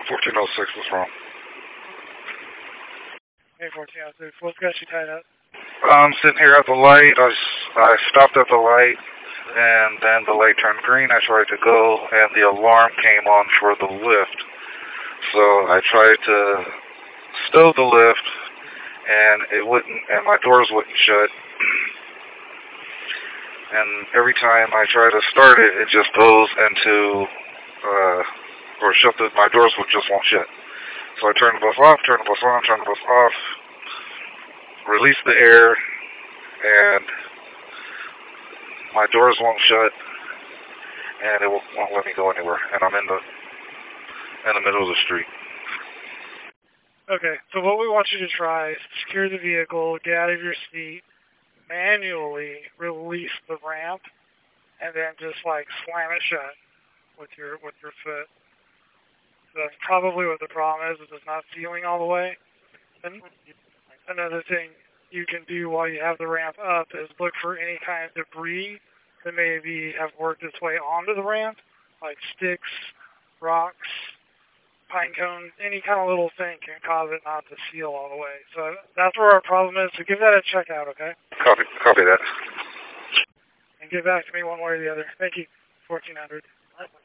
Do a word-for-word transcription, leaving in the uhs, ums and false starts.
fourteen oh six was wrong. Hey, fourteen oh six, what's got you tied up? I'm sitting here at the light. I, I stopped at the light, and then the light turned green. I tried to go, and the alarm came on for the lift. So I tried to stow the lift, and it wouldn't, and my doors wouldn't shut. And every time I try to start it, it just goes into, uh, or shut the, my doors would just won't shut. So I turn the bus off, turn the bus on, turn the bus off, release the air, and my doors won't shut, and it won't, won't let me go anywhere. And I'm in the in the middle of the street. Okay, so what we want you to try is secure the vehicle, get out of your seat, manually release the ramp, and then just like slam it shut with your with your foot. So that's probably what the problem is, is it's not sealing all the way. And another thing you can do while you have the ramp up is look for any kind of debris that maybe have worked its way onto the ramp, like sticks, rocks, pine cones, any kind of little thing can cause it not to seal all the way. So that's where our problem is. So give that a check out, okay? Copy, copy that. And get back to me one way or the other. Thank you. fourteen hundred.